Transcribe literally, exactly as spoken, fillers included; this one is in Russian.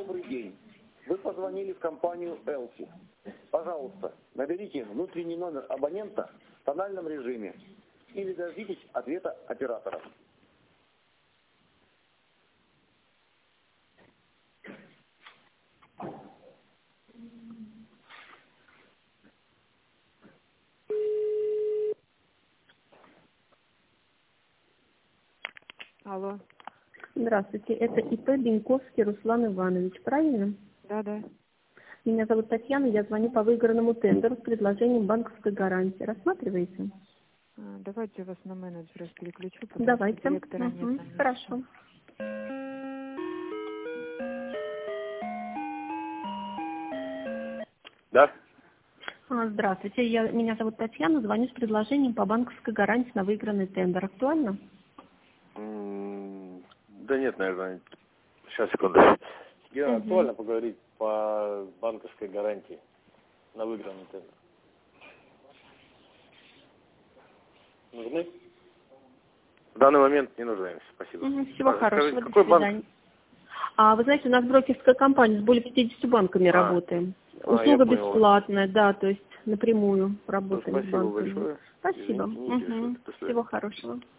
Добрый день. Вы позвонили в компанию Элси. Пожалуйста, наберите внутренний номер абонента в тональном режиме или дождитесь ответа оператора. Алло. Здравствуйте, это ИП Беньковский Руслан Иванович, правильно? Да, да. Меня зовут Татьяна, я звоню по выигранному тендеру с предложением банковской гарантии. Рассматриваете? А, давайте я вас на менеджера переключу, потому Давайте. что директора Угу. нет. Хорошо. Да? А, Здравствуйте, я, меня зовут Татьяна, звоню с предложением по банковской гарантии на выигранный тендер. Актуально? М, Да нет, наверное. Сейчас, секунду. Гена, Мгм. актуально поговорить по банковской гарантии на выигранный тендер. Нужны? В данный момент не нужны. Спасибо. Угу. Всего А, хорошего, скажите, до какой банк? свидания. А вы знаете, у нас брокерская компания, с более пятьюдесятью банками А. работаем. А, я Услуга понял. бесплатная, да, то есть напрямую Ну, работаем с спасибо банками. большое. Спасибо. Извините, не Угу. интересует. До свидания. Всего хорошего.